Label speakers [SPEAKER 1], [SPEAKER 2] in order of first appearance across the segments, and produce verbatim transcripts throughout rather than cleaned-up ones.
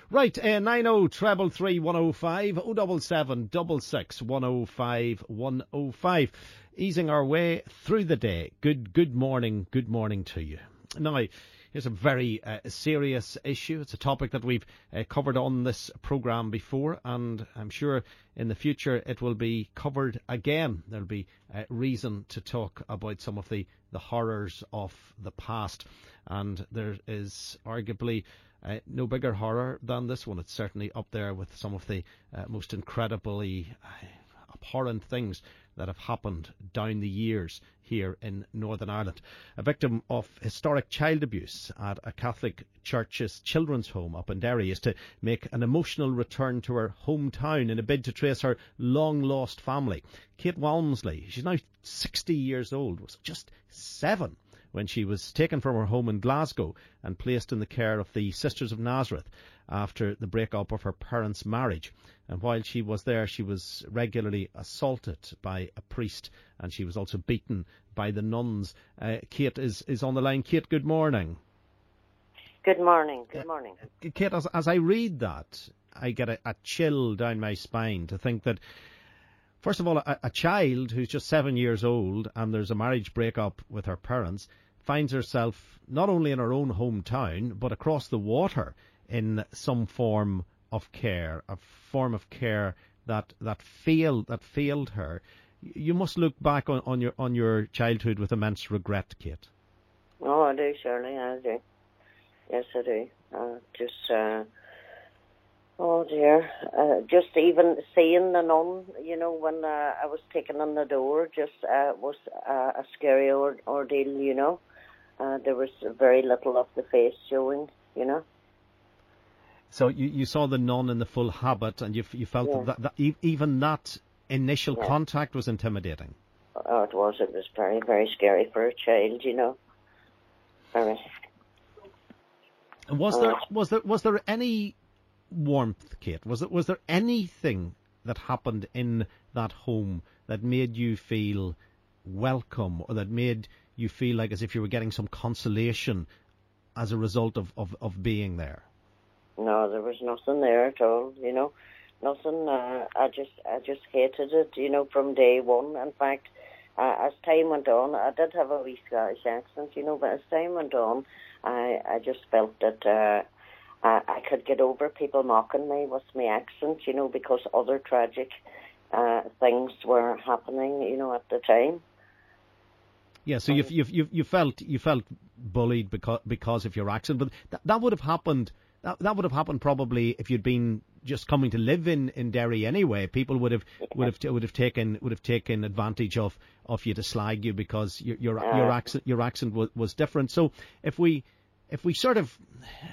[SPEAKER 1] Right, uh, nine oh treble three one oh five, oh double seven double six one oh five one oh five. Easing our way through the day. Good good morning, good morning to you. Now, here's a very uh, serious issue. It's a topic that we've uh, covered on this programme before, and I'm sure in the future it will be covered again. There'll be uh, reason to talk about some of the, the horrors of the past, and there is arguably Uh, no bigger horror than this one. It's certainly up there with some of the uh, most incredibly uh, abhorrent things that have happened down the years here in Northern Ireland. A victim of historic child abuse at a Catholic Church's children's home up in Derry is to make an emotional return to her hometown in a bid to trace her long-lost family. Kate Walmsley, she's now sixty years old, was just seven when she was taken from her home in Glasgow and placed in the care of the Sisters of Nazareth after the break-up of her parents' marriage. And while she was there, she was regularly assaulted by a priest, and she was also beaten by the nuns. Uh, Kate is, is on the line. Kate, good morning.
[SPEAKER 2] Good morning, good morning.
[SPEAKER 1] Uh, Kate, as, as I read that, I get a, a chill down my spine to think that, first of all, a, a child who's just seven years old and there's a marriage break-up with her parents finds herself not only in her own hometown but across the water in some form of care, a form of care that that failed that failed her. You must look back on, on your on your childhood with immense regret, Kate.
[SPEAKER 2] Oh, I do, Shirley, I do. Yes, I do. Uh, just. Uh... Oh dear, uh, just even seeing the nun, you know, when uh, I was taken on the door, just uh, was uh, a scary or- ordeal, you know. Uh, there was very little of the face showing, you know.
[SPEAKER 1] So you, you saw the nun in the full habit, and you you felt yeah. that, that e- even that initial yeah. contact was intimidating.
[SPEAKER 2] Oh, it was. It was very, very scary for a child, you know. Very.
[SPEAKER 1] Was
[SPEAKER 2] uh,
[SPEAKER 1] there was there was there any warmth, Kate? Was it was there anything that happened in that home that made you feel welcome, or that made you feel like as if you were getting some consolation as a result of, of, of being there?
[SPEAKER 2] No, there was nothing there at all, you know. Nothing. Uh, I just I just hated it, you know, from day one. In fact, uh, as time went on, I did have a wee Scottish accent, you know, but as time went on, I, I just felt that uh, I, I could get over people mocking me with my accent, you know, because other tragic uh, things were happening, you know, at the time.
[SPEAKER 1] Yeah, so you you you you felt you felt bullied because because of your accent, but that that would have happened. That that would have happened probably if you'd been just coming to live in, in Derry anyway. People would have yeah. would have would have taken would have taken advantage of, of you to slag you because your your, uh, your accent your accent was, was different. So if we if we sort of,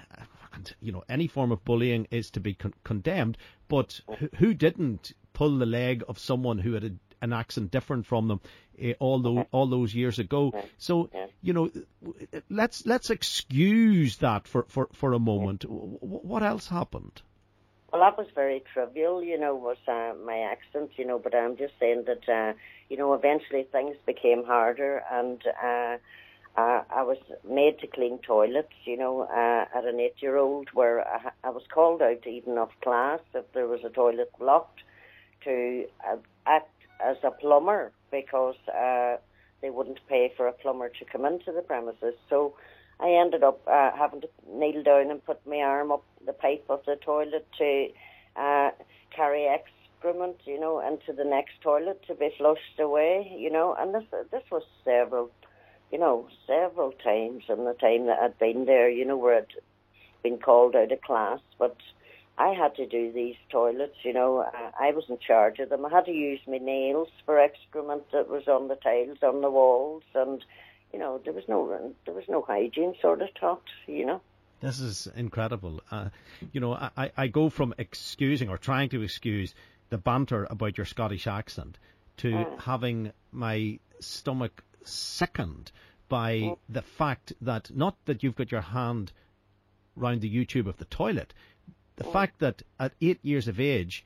[SPEAKER 1] and you know, any form of bullying is to be con- condemned, but who, who didn't pull the leg of someone who had a, an accent different from them uh, all those all those years ago? So you know, let's let's excuse that for, for, for a moment. What else happened?
[SPEAKER 2] Well, that was very trivial, you know, was uh, my accent, you know. But I'm just saying that, uh, you know, eventually things became harder, and uh, uh, I was made to clean toilets, you know, uh, at an eight-year-old, where I, I was called out even off class if there was a toilet blocked, to uh, act as a plumber, because uh, they wouldn't pay for a plumber to come into the premises. So I ended up uh, having to kneel down and put my arm up the pipe of the toilet to uh, carry excrement, you know, into the next toilet to be flushed away, you know. And this this was several, you know, several times in the time that I'd been there, you know, where I'd been called out of class. But I had to do these toilets, you know. I was in charge of them. I had to use my nails for excrement that was on the tiles, on the walls, and, you know, there was no there was no hygiene sort of taught, you know.
[SPEAKER 1] This is incredible. Uh, you know, I, I go from excusing or trying to excuse the banter about your Scottish accent to mm. having my stomach sickened by mm. the fact that, not that you've got your hand round the YouTube of the toilet, the mm. fact that at eight years of age,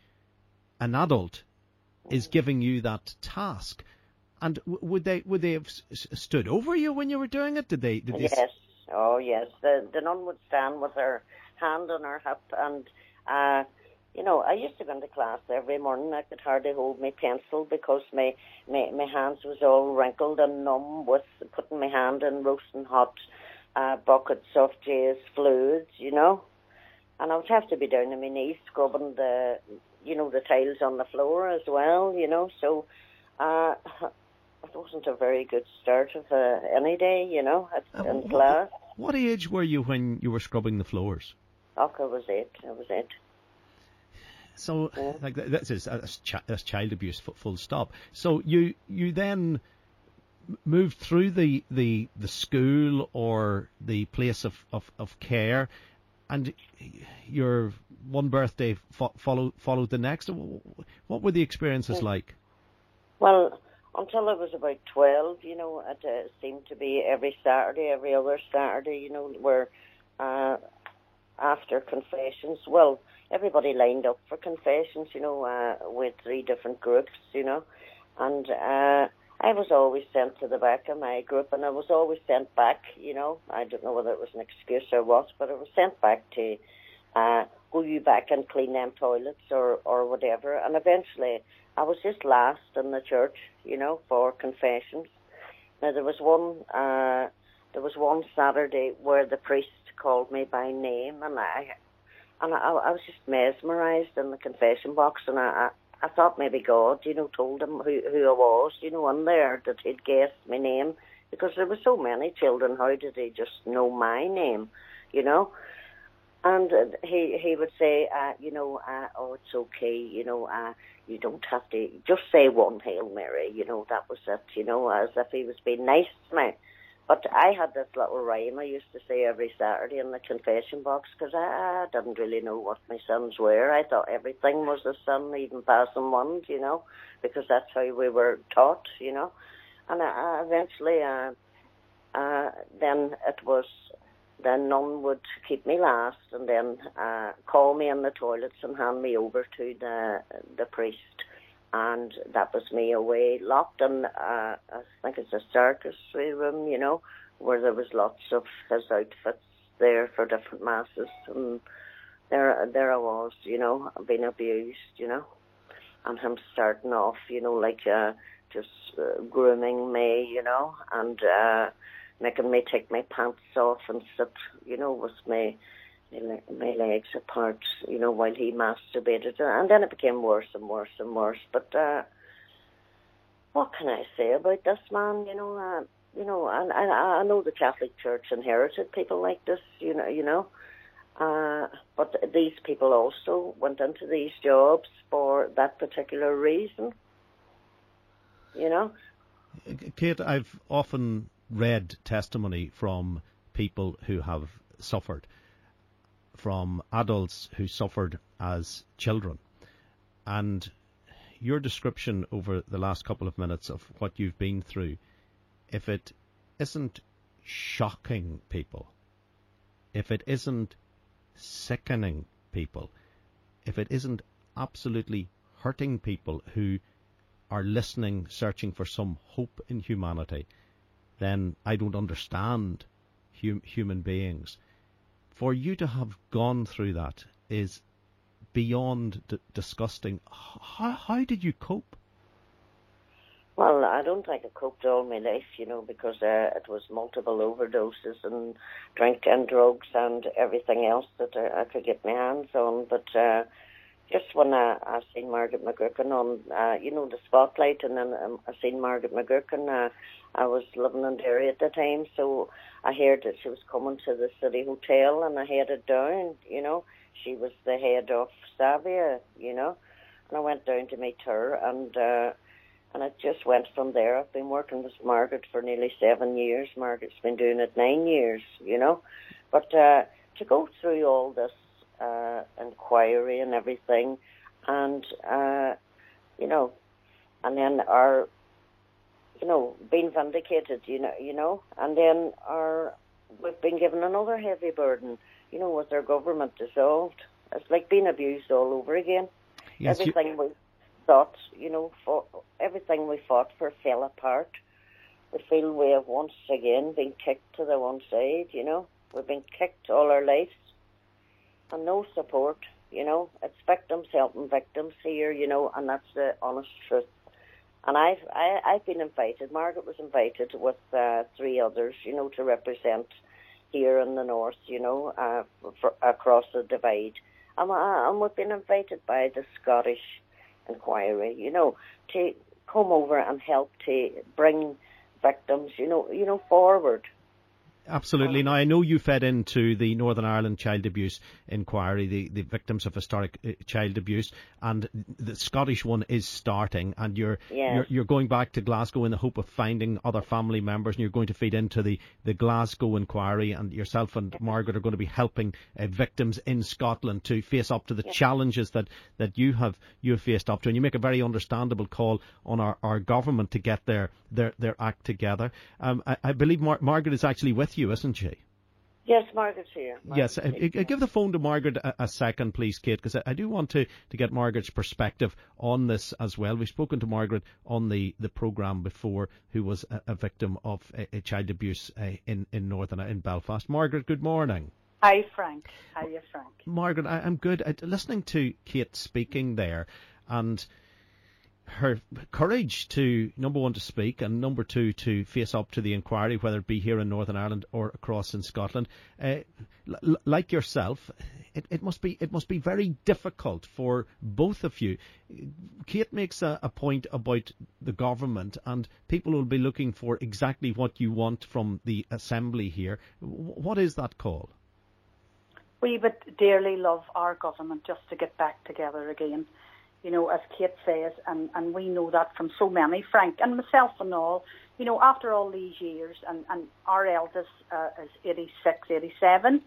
[SPEAKER 1] an adult mm. is giving you that task. And w- would they would they have s- stood over you when you were doing it? Did they? Did they
[SPEAKER 2] yes. S- oh, yes. The the nun would stand with her hand on her hip, and uh, you know, I used to go into class every morning. I could hardly hold my pencil because my, my, my hands was all wrinkled and numb with putting my hand in roasting hot uh, buckets of J's fluids, you know. And I would have to be down on my knees scrubbing the, you know, the tiles on the floor as well, you know. So uh, it wasn't a very good start of uh, any day, you know, at, uh, in
[SPEAKER 1] what,
[SPEAKER 2] class.
[SPEAKER 1] What age were you when you were scrubbing the floors?
[SPEAKER 2] Oh, I was eight. I was eight.
[SPEAKER 1] So, yeah. like that's, that's, that's child abuse, full stop. So you you then moved through the, the, the school or the place of, of, of care, and your one birthday fo- followed followed the next. What were the experiences yeah. like?
[SPEAKER 2] Well, until I was about twelve, you know, it uh, seemed to be every Saturday, every other Saturday, you know, where uh, after confessions, well, everybody lined up for confessions, you know, uh, with three different groups, you know, and uh, I was always sent to the back of my group, and I was always sent back, you know. I don't know whether it was an excuse or what, but I was sent back to uh, go you back and clean them toilets or, or whatever, and eventually I was just last in the church, you know, for confessions. Now, there was one, uh, there was one Saturday where the priest called me by name, and I... And I, I was just mesmerised in the confession box, and I, I, I thought maybe God, you know, told him who, who I was, you know, in there, that he'd guessed my name, because there were so many children. How did he just know my name, you know? And uh, he he would say, uh, you know, uh, oh, it's okay, you know, uh, you don't have to, just say one Hail Mary, you know, that was it, you know, as if he was being nice to me. But I had this little rhyme I used to say every Saturday in the confession box, because I, I didn't really know what my sins were. I thought everything was a sin, even passing ones, you know, because that's how we were taught, you know. And I, I eventually, uh, uh, then it was, then none would keep me last, and then uh, call me in the toilets and hand me over to the the priest. And that was me away, locked in, uh, I think it's a circus room, you know, where there was lots of his outfits there for different masses. And there there I was, you know, being abused, you know. And him starting off, you know, like uh, just uh, grooming me, you know, and uh, making me take my pants off and sit, you know, with my... my legs apart, you know, while he masturbated. And then it became worse and worse and worse. But uh, what can I say about this man? You know, uh, you know, and I, I know the Catholic Church inherited people like this, you know, you know. Uh, but these people also went into these jobs for that particular reason, you know.
[SPEAKER 1] Kate, I've often read testimony from people who have suffered, from adults who suffered as children. And your description over the last couple of minutes of what you've been through, if it isn't shocking people, if it isn't sickening people, if it isn't absolutely hurting people who are listening, searching for some hope in humanity, then I don't understand hum- human beings. For you to have gone through that is beyond d- disgusting. How, how did you cope?
[SPEAKER 2] Well, I don't think I coped all my life, you know, because uh, it was multiple overdoses and drink and drugs and everything else that I, I could get my hands on. But uh, just when I, I seen Margaret McGurkin on, uh, you know, the Spotlight, and then um, I seen Margaret McGurkin, uh, I was living in Derry at the time, so I heard that she was coming to the City Hotel, and I headed down, you know. She was the head of Savia, you know, and I went down to meet her, and uh, and it just went from there. I've been working with Margaret for nearly seven years. Margaret's been doing it nine years, you know. But uh, to go through all this uh, inquiry and everything, and, uh, you know, and then our, you know, being vindicated, you know, you know, and then our, we've been given another heavy burden, you know, with our government dissolved. It's like being abused all over again. Yes, everything you... we thought, you know, for, everything we fought for fell apart. We feel we have once again been kicked to the one side, you know. We've been kicked all our lives. and no support. You know, it's victims helping victims here, you know, and that's the honest truth. And I've, I, I've been invited, Margaret was invited with uh, three others, you know, to represent here in the north, you know, uh, for, across the divide. And, uh, and we've been invited by the Scottish Inquiry, you know, to come over and help to bring victims, you know, you know, forward.
[SPEAKER 1] Absolutely. Now, I know you fed into the Northern Ireland Child Abuse Inquiry, the, the victims of historic uh, child abuse, and the Scottish one is starting, and you're,
[SPEAKER 2] yes.
[SPEAKER 1] you're you're going back to Glasgow in the hope of finding other family members, and you're going to feed into the, the Glasgow Inquiry, and yourself and Margaret are going to be helping uh, victims in Scotland to face up to the yes. challenges that, that you have you have faced up to, and you make a very understandable call on our, our government to get their their, their act together. Um, I, I believe Mar- Margaret is actually with you, isn't she?
[SPEAKER 2] Yes, Margaret's here. Margaret's
[SPEAKER 1] yes,
[SPEAKER 2] here.
[SPEAKER 1] Uh, give the phone to Margaret a, a second, please, Kate, because I, I do want to, to get Margaret's perspective on this as well. We've spoken to Margaret on the, the programme before, who was a, a victim of a, a child abuse uh, in, in Northern in Belfast. Margaret, good morning.
[SPEAKER 3] Hi, Frank. How are you, Frank?
[SPEAKER 1] Margaret, I, I'm good. I, listening to Kate speaking there, and her courage to, number one, to speak, and number two, to face up to the inquiry, whether it be here in Northern Ireland or across in Scotland. Uh, l- like yourself, it, it must be it must be very difficult for both of you. Kate makes a, a point about the government, and people will be looking for exactly what you want from the Assembly here. W- what is that call?
[SPEAKER 3] We would dearly love our government just to get back together again. You know, as Kate says, and, and we know that from so many, Frank, and myself and all, you know, after all these years, and, and our eldest uh, is eighty-six, eighty-seven,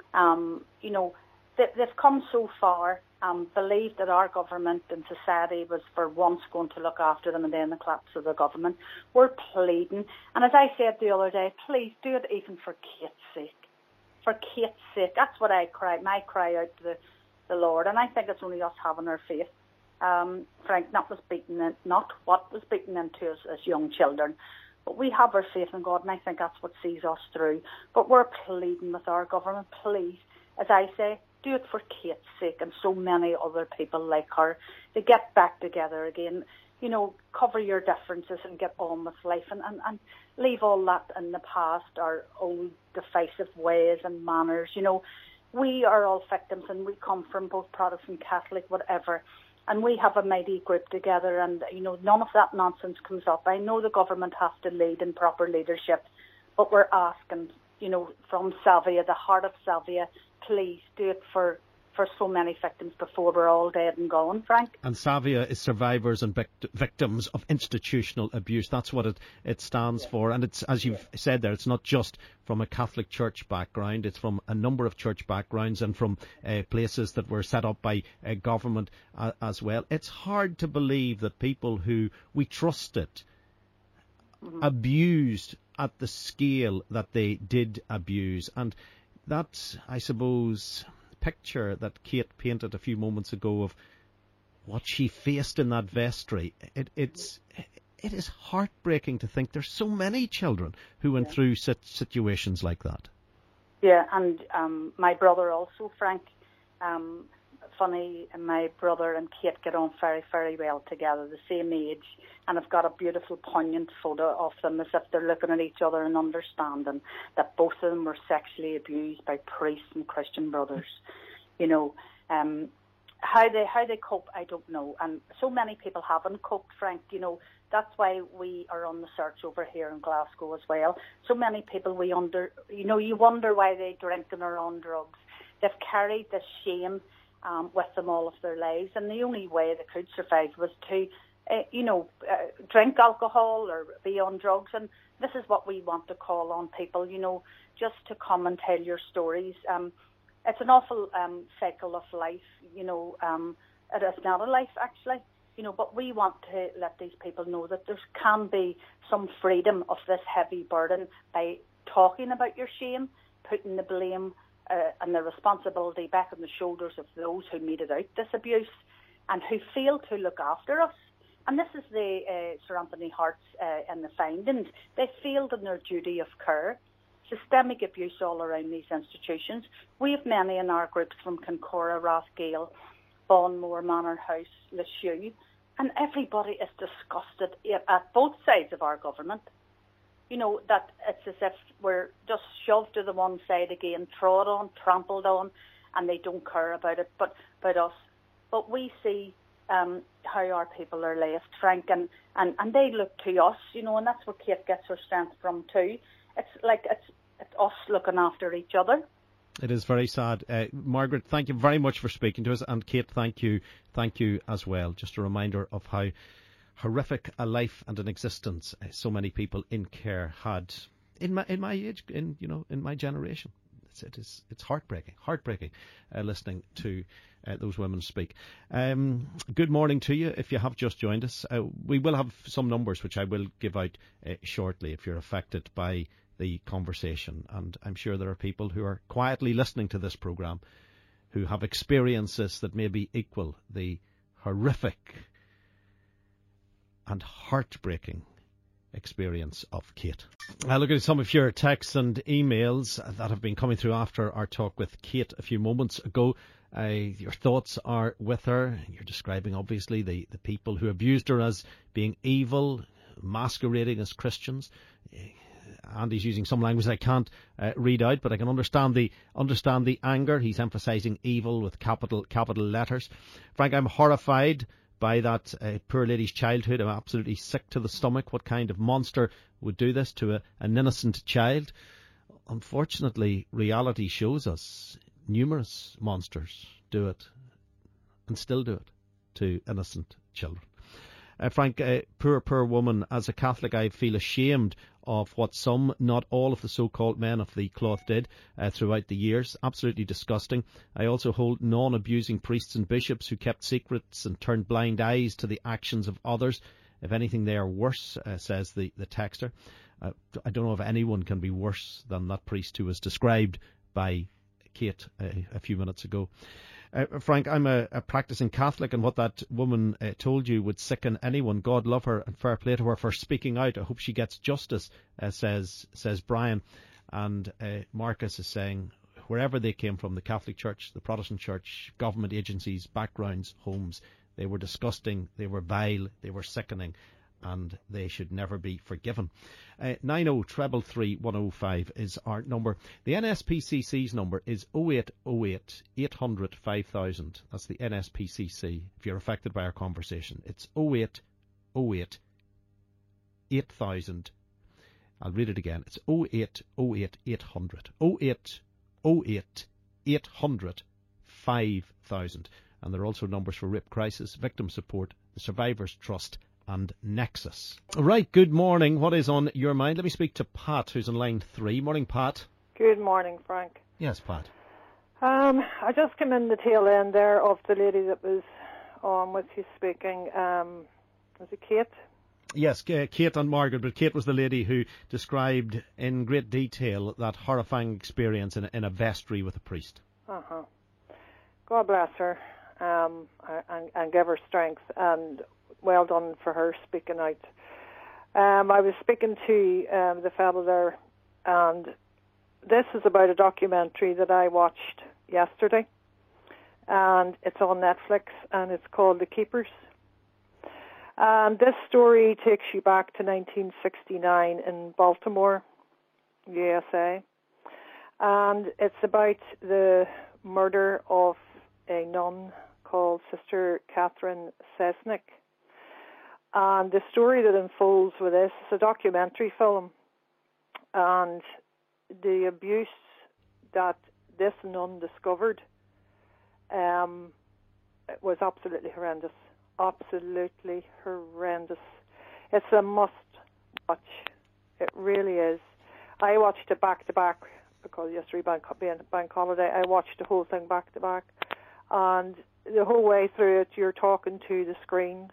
[SPEAKER 3] um, you know, they, they've come so far, um, believed that our government and society was for once going to look after them, and then the collapse of the government. We're pleading, and as I said the other day, please do it even for Kate's sake. For Kate's sake, that's what I cry, my cry out to the, the Lord, and I think it's only us having our faith. Um, Frank, not was beaten in, not what was beaten into us as young children, but we have our faith in God, and I think that's what sees us through. But we're pleading with our government, please, as I say, do it for Kate's sake and so many other people like her, to get back together again. You know, cover your differences and get on with life, and, and, and leave all that in the past, our old divisive ways and manners. You know, we are all victims, and we come from both Protestant, Catholic, whatever. And we have a mighty group together, and, you know, none of that nonsense comes up. I know the government has to lead in proper leadership, but we're asking, you know, from Salvia, the heart of Salvia, please do it for, for so many victims before we're all dead and gone, Frank.
[SPEAKER 1] And Salvia is survivors and vict- victims of institutional abuse. That's what it, it stands yeah. for. And it's, as you've yeah. said there, it's not just from a Catholic Church background. It's from a number of church backgrounds and from uh, places that were set up by uh, government uh, as well. It's hard to believe that people who we trusted mm-hmm. abused at the scale that they did abuse. And that, I suppose, picture that Kate painted a few moments ago of what she faced in that vestry, it, it's it is heartbreaking to think there's so many children who went yeah. through such situations like that.
[SPEAKER 3] Yeah, and um, my brother also, Frank, um, funny, my brother and Kate get on very, very well together, the same age, and I've got a beautiful, poignant photo of them as if they're looking at each other and understanding that both of them were sexually abused by priests and Christian brothers. You know, um, how they how they cope, I don't know. And so many people haven't coped, Frank. You know, that's why we are on the search over here in Glasgow as well. So many people, we under, you know, you wonder why they drink and are on drugs. They've carried this shame um, with them all of their lives, and the only way they could survive was to, uh, you know, uh, drink alcohol or be on drugs. And this is what we want to call on people, you know, just to come and tell your stories. Um, it's an awful um, cycle of life, you know. Um, it is not a life, actually. You know, but we want to let these people know that there can be some freedom of this heavy burden by talking about your shame, putting the blame uh, and the responsibility back on the shoulders of those who meted out this abuse and who fail to look after us. And this is the uh, Sir Anthony Hart's uh, and the findings. They failed in their duty of care. systemic abuse all around these institutions. We have many in our groups from Kincora, Rathgale, Bonmore, Manor House, Lisieux, and everybody is disgusted at both sides of our government. You know, that it's as if we're just shoved to the one side again, trod on, trampled on, and they don't care about it, but about us. But we see um, how our people are left, Frank, and, and, and they look to us, you know, and that's where Kate gets her strength from too. It's like it's, it's us looking after each other.
[SPEAKER 1] It is very sad. Uh, Margaret, thank you very much for speaking to us, and Kate, thank you, thank you as well. Just a reminder of how horrific a life and an existence uh, so many people in care had in my in my age, in you know, in my generation. It's, it is it's heartbreaking, heartbreaking, uh, listening to uh, those women speak. Um, good morning to you. If you have just joined us, uh, we will have some numbers which I will give out uh, shortly if you're affected by the conversation, and I'm sure there are people who are quietly listening to this programme who have experiences that maybe equal the horrific and heartbreaking experience of Kate. I look at some of your texts and emails that have been coming through after our talk with Kate a few moments ago. Uh, your thoughts are with her. You're describing obviously the, the people who abused her as being evil, masquerading as Christians. Andy's using some language I can't uh, read out, but I can understand the understand the anger. He's emphasising evil with capital capital letters. Frank, I'm horrified by that uh, poor lady's childhood. I'm absolutely sick to the stomach. What kind of monster would do this to a, an innocent child? Unfortunately, reality shows us numerous monsters do it, and still do it, to innocent children. Uh, Frank, uh, poor, poor woman. As a Catholic, I feel ashamed of what some, not all of the so-called men of the cloth did uh, throughout the years. Absolutely disgusting. I also hold non-abusing priests and bishops who kept secrets and turned blind eyes to the actions of others. If anything, they are worse, uh, says the, the texter. Uh, I don't know if anyone can be worse than that priest who was described by Kate uh, a few minutes ago. Uh, Frank, I'm a, a practicing Catholic, and what that woman uh, told you would sicken anyone. God love her, and fair play to her for speaking out. I hope she gets justice, uh, says says Brian. And uh, Marcus is saying, wherever they came from, the Catholic Church, the Protestant Church, government agencies, backgrounds, homes, they were disgusting, they were vile, they were sickening, and they should never be forgiven. Uh, nine oh three three one oh five is our number. The N S P C C's number is oh eight oh eight, eight hundred, five thousand. That's the N S P C C. If you're affected by our conversation, it's oh eight oh eight, eight thousand. I'll read it again. It's oh eight oh eight, eight hundred. oh eight oh eight, eight hundred, five thousand. And there are also numbers for Rape Crisis, Victim Support, the Survivors Trust, and Nexus. Right, good morning. What is on your mind? Let me speak to Pat, who's on line three. Morning, Pat.
[SPEAKER 4] Good morning, Frank.
[SPEAKER 1] Yes, Pat.
[SPEAKER 4] Um, I just came in the tail end there of the lady that was on with you speaking. Um, was it Kate?
[SPEAKER 1] Yes, Kate and Margaret, but Kate was the lady who described in great detail that horrifying experience in a, in a vestry with a priest.
[SPEAKER 4] Uh-huh. God bless her, um, and, and give her strength, and well done for her speaking out. Um, I was speaking to um, the fellow there, and this is about a documentary that I watched yesterday, and it's on Netflix, and it's called The Keepers. And this story takes you back to nineteen sixty-nine in Baltimore, U S A, and it's about the murder of a nun called Sister Catherine Cesnik. And the story that unfolds with this is a documentary film, and the abuse that this nun discovered um, it was absolutely horrendous. Absolutely horrendous. It's a must watch. It really is. I watched it back to back because yesterday bank, being bank holiday, I watched the whole thing back to back, and the whole way through it, you're talking to the screen.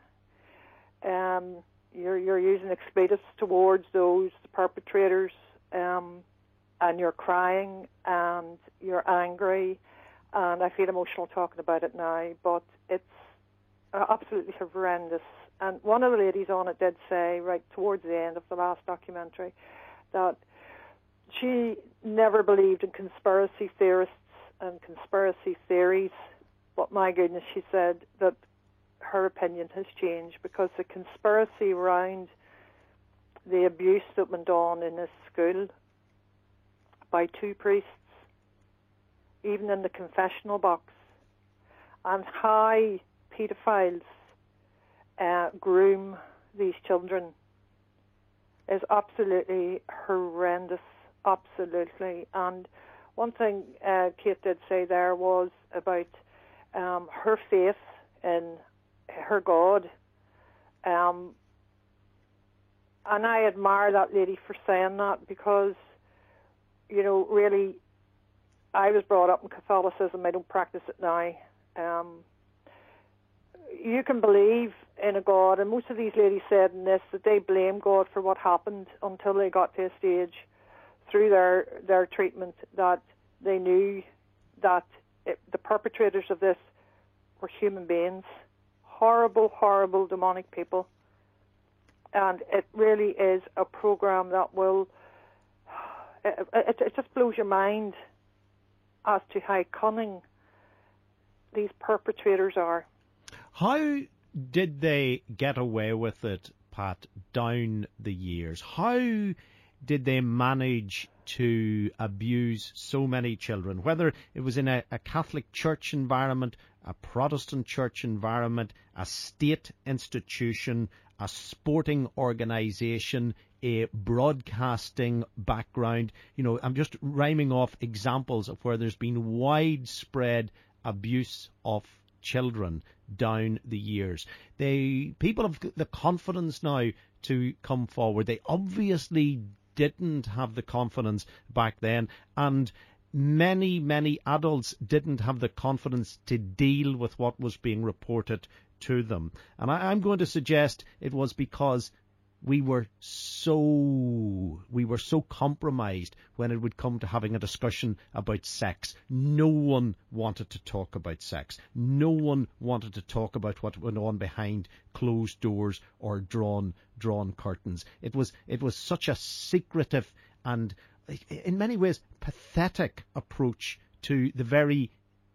[SPEAKER 4] Um, you're you're using expletives towards those perpetrators, um, and you're crying and you're angry, and I feel emotional talking about it now. But it's absolutely horrendous. And one of the ladies on it did say, right towards the end of the last documentary, that she never believed in conspiracy theorists and conspiracy theories. But my goodness, she said that her opinion has changed because the conspiracy around the abuse that went on in this school by two priests, even in the confessional box, and how paedophiles uh, groom these children is absolutely horrendous, absolutely. And one thing uh, Kate did say there was about um, her faith in her God. Um, and I admire that lady for saying that because, you know, really, I was brought up in Catholicism. I don't practice it now. Um, you can believe in a God, and most of these ladies said in this that they blame God for what happened until they got to a stage through their, their treatment that they knew that it, the perpetrators of this were human beings, horrible, horrible, demonic people. And it really is a program that will, it, it, it just blows your mind as to how cunning these perpetrators are.
[SPEAKER 1] How did they get away with it, Pat, down the years? How did they manage to abuse so many children, whether it was in a, a Catholic church environment, a Protestant church environment, a state institution, a sporting organisation, a broadcasting background? You know, I'm just rhyming off examples of where there's been widespread abuse of children down the years. They people have the confidence now to come forward. They obviously didn't have the confidence back then, and many, many adults didn't have the confidence to deal with what was being reported to them. And I, I'm going to suggest it was because we were so we were so compromised when it would come to having a discussion about sex. No one wanted to talk about sex. No one wanted to talk about what went on behind closed doors or drawn drawn curtains. It was it was such a secretive and, in many ways, pathetic approach to the very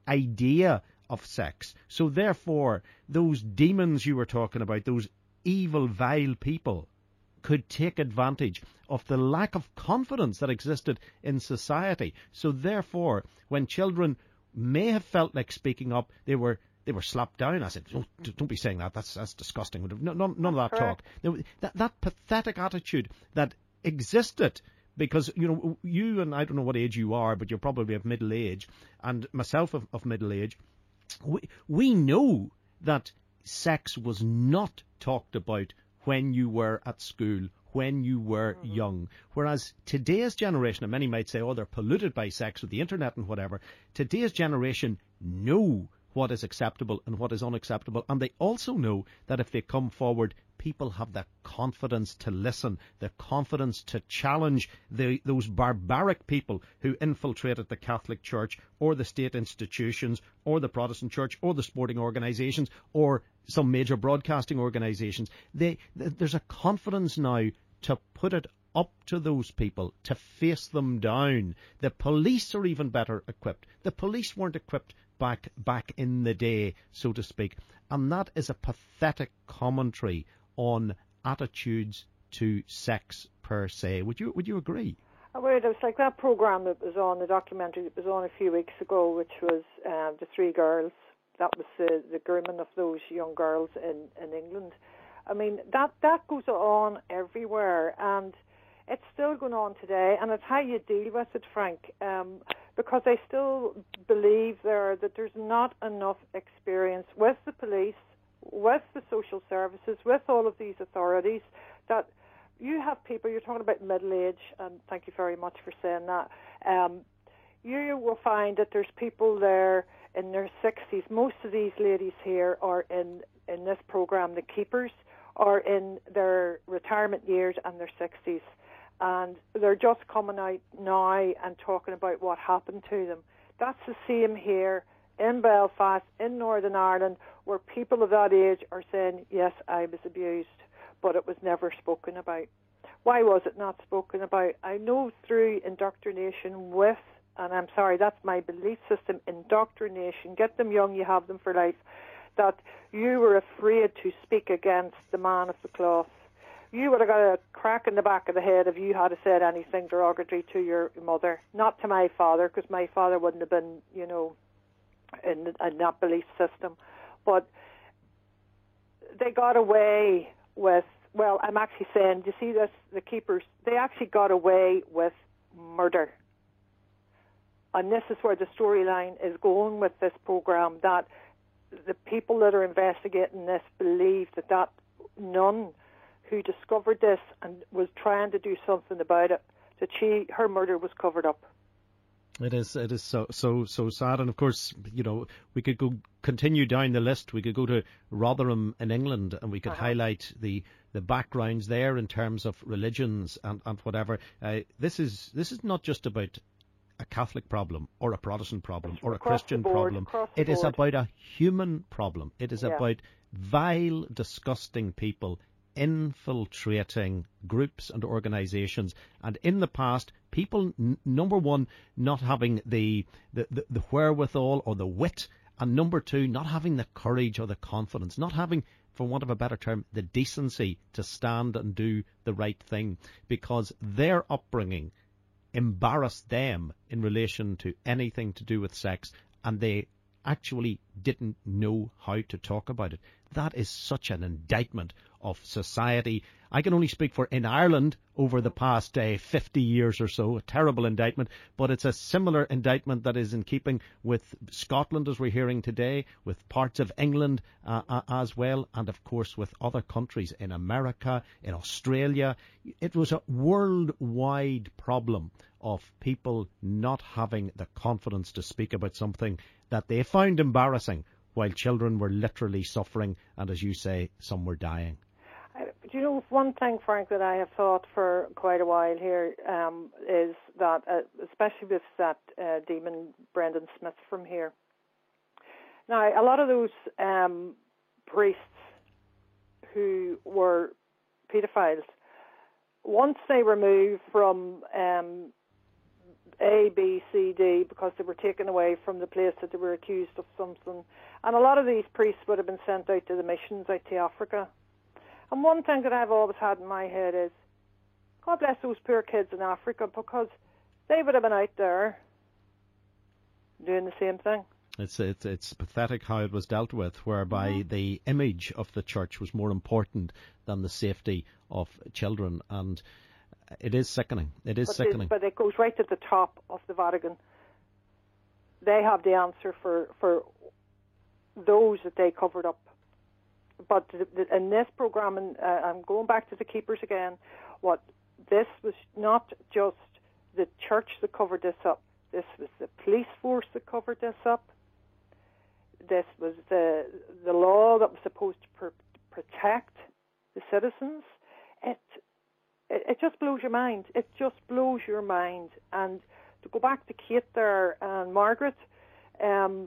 [SPEAKER 1] idea of sex. So therefore, those demons you were talking about, those evil, vile people, could take advantage of the lack of confidence that existed in society. So therefore, when children may have felt like speaking up, they were they were slapped down. I said, oh, don't be saying that. That's that's disgusting. None, none of that talk. That, that pathetic attitude that existed, because, you know, you and I don't know what age you are, but you're probably of middle age, and myself of, of middle age, we, we know that sex was not talked about when you were at school, when you were mm-hmm. young. Whereas today's generation, and many might say, oh, they're polluted by sex with the internet and whatever, today's generation know what is acceptable and what is unacceptable, and they also know that if they come forward, people have the confidence to listen, the confidence to challenge the, those barbaric people who infiltrated the Catholic Church or the state institutions or the Protestant Church or the sporting organisations or some major broadcasting organisations. They, there's a confidence now to put it up to those people, to face them down. The police are even better equipped. The police weren't equipped back back in the day, so to speak. And that is a pathetic commentary on attitudes to sex per se. Would you would you agree?
[SPEAKER 4] I would. It was like that programme that was on, the documentary that was on a few weeks ago, which was uh, The Three Girls. That was the, the grooming of those young girls in, in England. I mean, that, that goes on everywhere, and it's still going on today, and it's how you deal with it, Frank, um, because I still believe there that there's not enough experience with the police, with the social services, with all of these authorities, that you have people, you're talking about middle age, and thank you very much for saying that, um, you will find that there's people there in their sixties. Most of these ladies here are in, in this program, the keepers, are in their retirement years and their sixties. And they're just coming out now and talking about what happened to them. That's the same here in Belfast, in Northern Ireland, where people of that age are saying, yes, I was abused, but it was never spoken about. why was it not spoken about? I know through indoctrination with, and I'm sorry, that's my belief system, indoctrination, get them young, you have them for life, that you were afraid to speak against the man of the cloth. You would have got a crack in the back of the head if you had said anything derogatory to your mother. Not to my father, because my father wouldn't have been, you know, in, in that belief system. But they got away with, well, I'm actually saying, do you see this, the keepers, they actually got away with murder. And this is where the storyline is going with this program, that the people that are investigating this believe that that nun who discovered this and was trying to do something about it, that she, her murder was covered up.
[SPEAKER 1] It is, it is so, so, so sad. And of course, you know, we could go continue down the list. We could go to Rotherham in England, and we could uh-huh. highlight the, the backgrounds there in terms of religions and, and whatever. Uh, this is, this is not just about a Catholic problem or a Protestant problem
[SPEAKER 4] it's
[SPEAKER 1] or a Christian
[SPEAKER 4] board,
[SPEAKER 1] problem. It is
[SPEAKER 4] board.
[SPEAKER 1] about a human problem. It is
[SPEAKER 4] yeah.
[SPEAKER 1] about vile, disgusting people infiltrating groups and organisations, and in the past, people, n- number one, not having the, the, the, the wherewithal or the wit, and number two, not having the courage or the confidence, not having, for want of a better term, the decency to stand and do the right thing, because their upbringing embarrassed them in relation to anything to do with sex, and they actually didn't know how to talk about it. That is such an indictment of society. I can only speak for in Ireland over the past uh, fifty years or so, a terrible indictment, but it's a similar indictment that is in keeping with Scotland, as we're hearing today, with parts of England uh, uh, as well, and of course with other countries in America, in Australia. It was a worldwide problem of people not having the confidence to speak about something that they found embarrassing, while children were literally suffering, and as you say, some were dying.
[SPEAKER 4] Uh, do you know one thing, Frank, that I have thought for quite a while here um, is that, uh, especially with that uh, demon Brendan Smith from here. Now, a lot of those um, priests who were paedophiles, once they were moved from um, A, B, C, D, because they were taken away from the place that they were accused of something. And a lot of these priests would have been sent out to the missions, out to Africa. And one thing that I've always had in my head is, God bless those poor kids in Africa, because they would have been out there doing the same thing.
[SPEAKER 1] It's it's, it's pathetic how it was dealt with, whereby mm-hmm. the image of the church was more important than the safety of children. And it is sickening. It is
[SPEAKER 4] but
[SPEAKER 1] sickening.
[SPEAKER 4] It, but it goes right to the top of the Vatican. They have the answer for, for those that they covered up. But the, the, in this program, and uh, I'm going back to the keepers again, what this was not just the church that covered this up. This was the police force that covered this up. This was the the law that was supposed to pr- protect the citizens. It It just blows your mind. It just blows your mind. And to go back to Kate there and Margaret, um,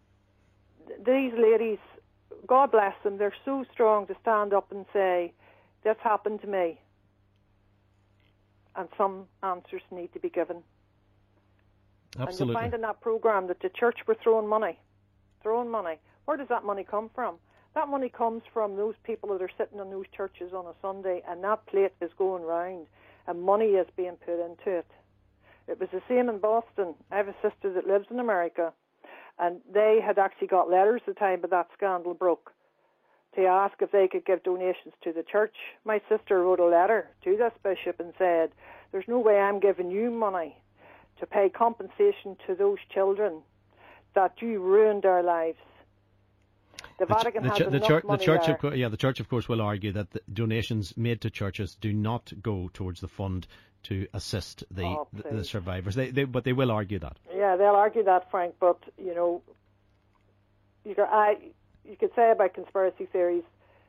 [SPEAKER 4] these ladies, God bless them, they're so strong to stand up and say, this happened to me. And some answers need to be given.
[SPEAKER 1] Absolutely.
[SPEAKER 4] And you find in that program that the church were throwing money. Throwing money. Where does that money come from? That money comes from those people that are sitting in those churches on a Sunday, and that plate is going round, and money is being put into it. It was the same in Boston. I have a sister that lives in America, and they had actually got letters at the time that that scandal broke to ask if they could give donations to the church. My sister wrote a letter to this bishop and said, there's no way I'm giving you money to pay compensation to those children that you ruined their lives. The Vatican
[SPEAKER 1] the,
[SPEAKER 4] has
[SPEAKER 1] the,
[SPEAKER 4] enough
[SPEAKER 1] church,
[SPEAKER 4] money
[SPEAKER 1] the church,
[SPEAKER 4] there.
[SPEAKER 1] Of, yeah, the church, of course, will argue that the donations made to churches do not go towards the fund to assist the
[SPEAKER 4] oh,
[SPEAKER 1] the, the survivors. They, they, but they will argue that.
[SPEAKER 4] Yeah, they'll argue that, Frank. But you know, you could, I, you could say about conspiracy theories.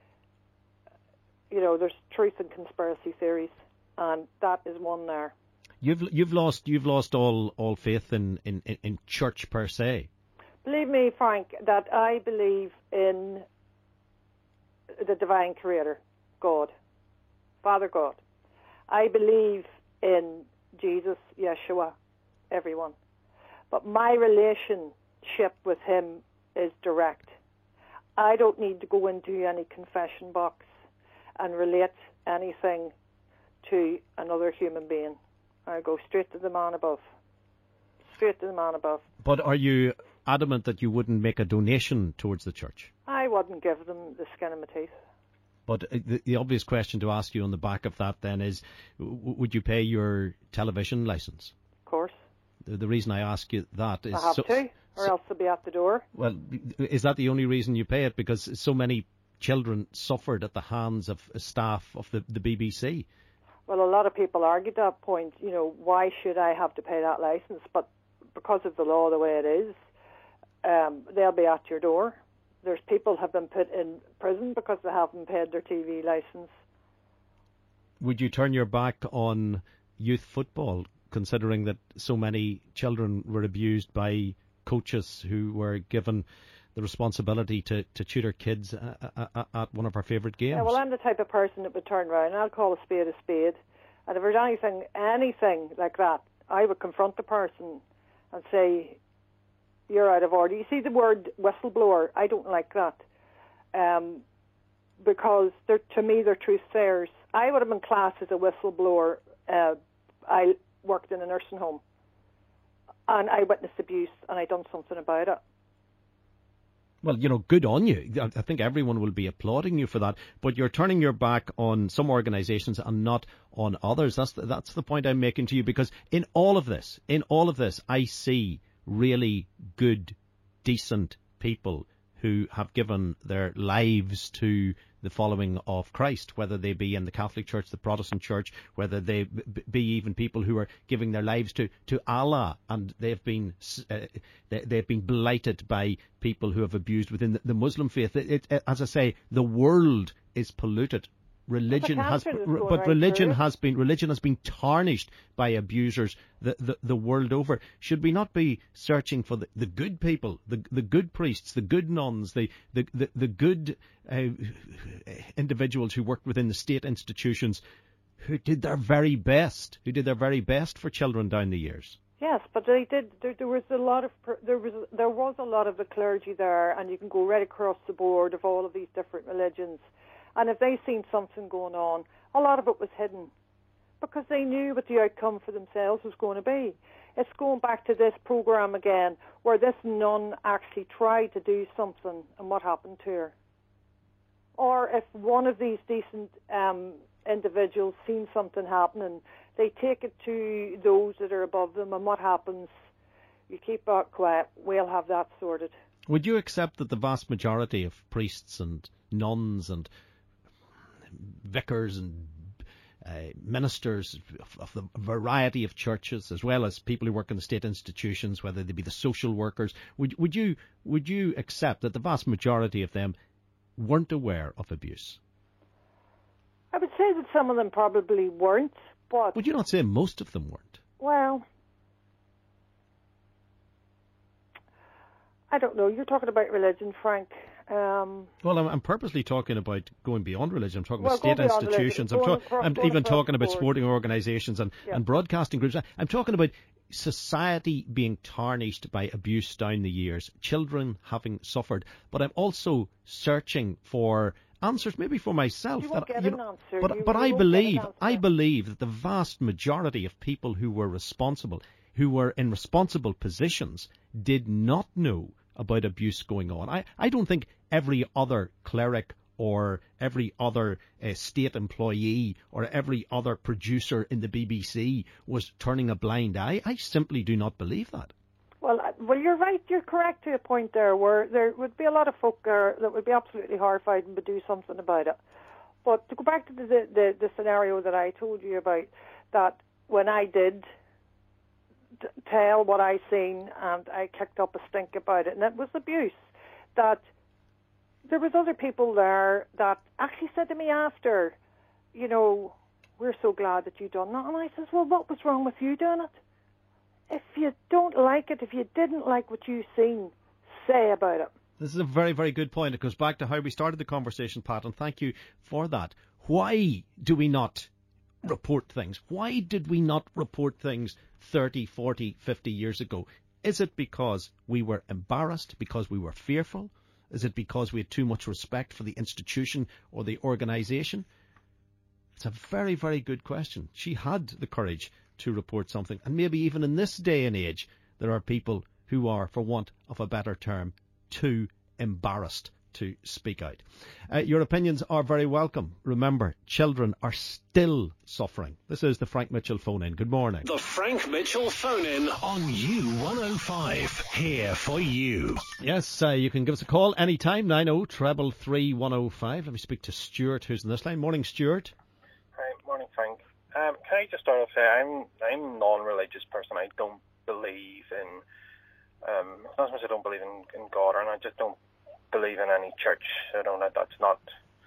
[SPEAKER 4] You know, there's truth in conspiracy theories, and that is one there.
[SPEAKER 1] You've you've lost you've lost all, all faith in, in, in church per se.
[SPEAKER 4] Believe me, Frank, that I believe in the divine creator, God, Father God. I believe in Jesus, Yeshua, everyone. But my relationship with him is direct. I don't need to go into any confession box and relate anything to another human being. I go straight to the man above. Straight to the man above.
[SPEAKER 1] But are you adamant that you wouldn't make a donation towards the church?
[SPEAKER 4] I wouldn't give them the skin of my teeth.
[SPEAKER 1] But the, the obvious question to ask you on the back of that then is, w- would you pay your television licence?
[SPEAKER 4] Of course.
[SPEAKER 1] The, the reason I ask you that is...
[SPEAKER 4] I have
[SPEAKER 1] so,
[SPEAKER 4] to, or
[SPEAKER 1] so,
[SPEAKER 4] else they'll be at the door.
[SPEAKER 1] Well, is that the only reason you pay it? Because so many children suffered at the hands of staff of the, the B B C.
[SPEAKER 4] Well, a lot of people argued that point. You know, why should I have to pay that licence? But because of the law the way it is, um, they'll be at your door. There's people have been put in prison because they haven't paid their T V licence.
[SPEAKER 1] Would you turn your back on youth football, considering that so many children were abused by coaches who were given the responsibility to, to tutor kids at, at, at one of our favourite games?
[SPEAKER 4] Yeah, well, I'm the type of person that would turn around and I'll call a spade a spade. And if there's anything, anything like that, I would confront the person and say, you're out of order. You see the word whistleblower, I don't like that. Um, because they're, to me, they're truth sayers. I would have been classed as a whistleblower. Uh, I worked in a nursing home. And I witnessed abuse, and I done something about it.
[SPEAKER 1] Well, you know, good on you. I think everyone will be applauding you for that. But you're turning your back on some organisations and not on others. That's the, that's the point I'm making to you. Because in all of this, in all of this, I see really good, decent people who have given their lives to the following of Christ, whether they be in the Catholic Church, the Protestant Church, whether they be even people who are giving their lives to, to Allah, and they've been uh, they, they've been blighted by people who have abused within the, the Muslim faith. It, it, as I say, the world is polluted. Religion has, but
[SPEAKER 4] right
[SPEAKER 1] religion has been religion has been tarnished by abusers the, the, the world over. Should we not be searching for the, the good people, the the good priests, the good nuns, the the the, the good uh, individuals who worked within the state institutions, who did their very best, who did their very best for children down the years?
[SPEAKER 4] Yes, but they did. There, there was a lot of there was there was a lot of the clergy there, and you can go right across the board of all of these different religions. And if they seen something going on, a lot of it was hidden because they knew what the outcome for themselves was going to be. It's going back to this program again where this nun actually tried to do something and what happened to her. Or if one of these decent um, individuals seen something happening, they take it to those that are above them, and what happens? You keep out quiet, we'll have that sorted.
[SPEAKER 1] Would you accept that the vast majority of priests and nuns and vicars and uh, ministers of, of the variety of churches, as well as people who work in the state institutions, whether they be the social workers, would would you would you accept that the vast majority of them weren't aware of abuse?
[SPEAKER 4] I would say that some of them probably weren't, but
[SPEAKER 1] would you not say most of them weren't?
[SPEAKER 4] Well, I don't know. You're talking about religion, Frank. Um,
[SPEAKER 1] well, I'm, I'm purposely talking about going beyond religion. I'm talking
[SPEAKER 4] well,
[SPEAKER 1] about state institutions. I'm, talk,
[SPEAKER 4] across,
[SPEAKER 1] I'm even talking about sporting organisations and,
[SPEAKER 4] yeah.
[SPEAKER 1] and broadcasting groups. I'm talking about society being tarnished by abuse down the years, children having suffered. But I'm also searching for answers, maybe for myself.
[SPEAKER 4] You won't
[SPEAKER 1] that,
[SPEAKER 4] get
[SPEAKER 1] you
[SPEAKER 4] an
[SPEAKER 1] know,
[SPEAKER 4] answer.
[SPEAKER 1] But,
[SPEAKER 4] you,
[SPEAKER 1] but
[SPEAKER 4] you
[SPEAKER 1] I believe, I
[SPEAKER 4] answer.
[SPEAKER 1] believe that the vast majority of people who were responsible, who were in responsible positions, did not know about abuse going on. I, I don't think every other cleric or every other uh, state employee or every other producer in the B B C was turning a blind eye. I simply do not believe that.
[SPEAKER 4] Well, well, you're right. You're correct to a point there where there would be a lot of folk there that would be absolutely horrified and would do something about it. But to go back to the, the, the scenario that I told you about, that when I did t- tell what I seen and I kicked up a stink about it, and it was abuse, that there was other people there that actually said to me after, you know, we're so glad that you done that. And I says, well, what was wrong with you doing it? If you don't like it, if you didn't like what you seen, say about it.
[SPEAKER 1] This is a very, very good point. It goes back to how we started the conversation, Pat, and thank you for that. Why do we not report things. Why did we not report things thirty, forty, fifty years ago? Is it because we were embarrassed, because we were fearful? Is it because we had too much respect for the institution or the organisation? It's a very, very good question. She had the courage to report something. And maybe even in this day and age, there are people who are, for want of a better term, too embarrassed to speak out. Uh, your opinions are very welcome. Remember, children are still suffering. This is the Frank Mitchell phone-in. Good morning.
[SPEAKER 5] The Frank Mitchell phone-in on U one oh five. Here for you.
[SPEAKER 1] Yes, uh, you can give us a call anytime, nine oh treble three one oh five. Let me speak to Stuart, who's in this line. Morning, Stuart.
[SPEAKER 6] Hi, morning, Frank. Um, can I just start off say I'm I'm a non-religious person. I don't believe in, um, it's not so much I don't believe in, in God, and I just don't believe in any church. I don't know, that's not,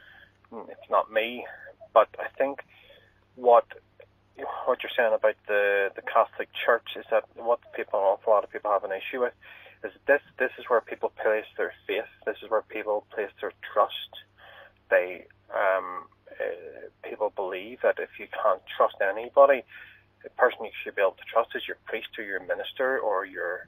[SPEAKER 6] it's not me. But I think what what you're saying about the, the Catholic Church is that what people, an awful lot of people have an issue with is this, this is where people place their faith. This is where people place their trust. They, um, uh, people believe that if you can't trust anybody, the person you should be able to trust is your priest or your minister or your,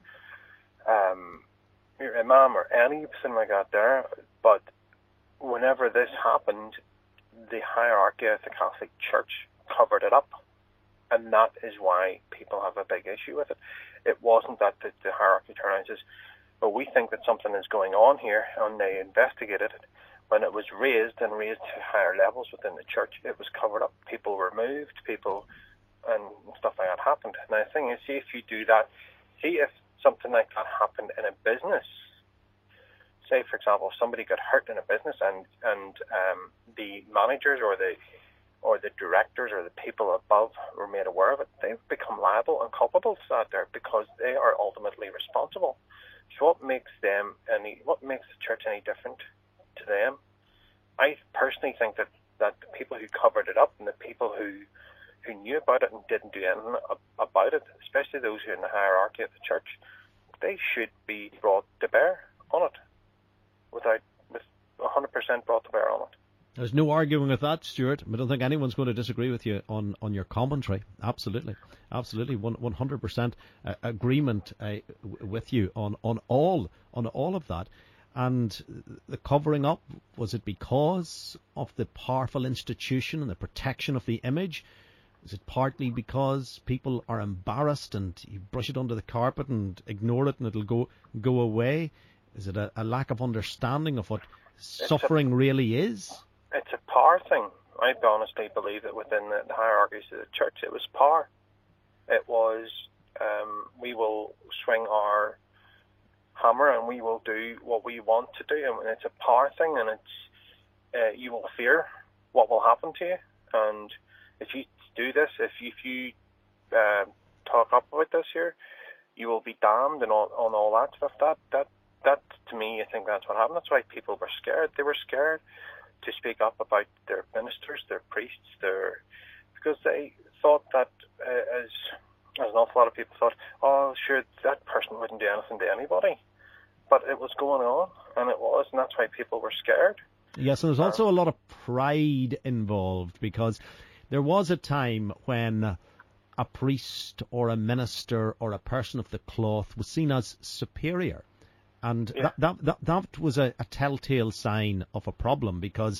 [SPEAKER 6] um, your imam or anything like that there. But whenever this happened, the hierarchy of the Catholic Church covered it up. And that is why people have a big issue with it. It wasn't that the, the hierarchy turned around and says, well, we think that something is going on here, and they investigated it. When it was raised and raised to higher levels within the church, it was covered up. People were moved, people, and stuff like that happened. Now, the thing is, see if you do that, see if something like that happened in a business. Say, for example, somebody got hurt in a business and, and um, the managers or the or the directors or the people above were made aware of it, they become liable and culpable to that there because they are ultimately responsible. So what makes them any, what makes the church any different to them? I personally think that, that the people who covered it up and the people who who knew about it and didn't do anything about it, especially those who are in the hierarchy of the church, they should be brought to bear on it, without, with one hundred percent brought to bear on it.
[SPEAKER 1] There's no arguing with that, Stuart. I don't think anyone's going to disagree with you on, on your commentary. Absolutely. Absolutely. One, 100% uh, agreement uh, w- with you on, on all on all of that. And the covering up, was it because of the powerful institution and the protection of the image? Is it partly because people are embarrassed and you brush it under the carpet and ignore it and it'll go go away? Is it a, a lack of understanding of what it's suffering a, really is?
[SPEAKER 6] It's a power thing. I honestly believe that within the, the hierarchies of the church, it was power. It was, um, we will swing our hammer and we will do what we want to do. And it's a power thing, and it's uh, you will fear what will happen to you. And if you do this, if you, if you uh, talk up about this here, you will be damned and all, on all that stuff. That, that, that, to me, I think that's what happened. That's why people were scared. They were scared to speak up about their ministers, their priests, their, because they thought that, uh, as, as an awful lot of people thought, oh, sure, that person wouldn't do anything to anybody. But it was going on, and it was, and that's why people were scared.
[SPEAKER 1] Yes, and there's also a lot of pride involved, because there was a time when a priest or a minister or a person of the cloth was seen as superior. And yeah. that, that, that, that was a, a telltale sign of a problem, because